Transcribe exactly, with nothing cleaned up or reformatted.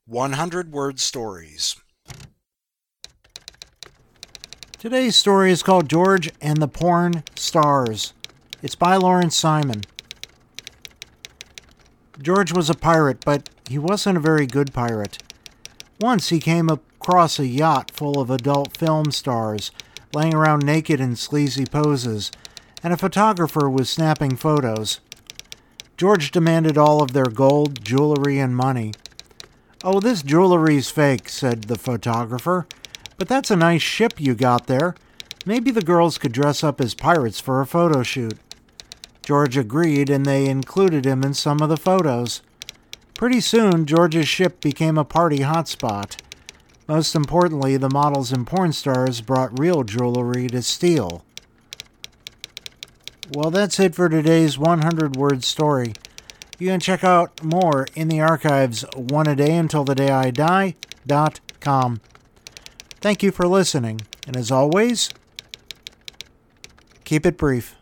one hundred word stories. Today's story is called George and the Porn Stars. It's by Lawrence Simon. George was a pirate, but he wasn't a very good pirate. Once he came across a yacht full of adult film stars, laying around naked in sleazy poses, and a photographer was snapping photos. George demanded all of their gold, jewelry, and money. "Oh, this jewelry's fake," said the photographer, "but that's a nice ship you got there. Maybe the girls could dress up as pirates for a photo shoot." George agreed, and they included him in some of the photos. Pretty soon, George's ship became a party hotspot. Most importantly, the models and porn stars brought real jewelry to steal. Well, that's it for today's one hundred word story. You can check out more in the archives, one a day until the day I die dot com. Thank you for listening, and as always, keep it brief.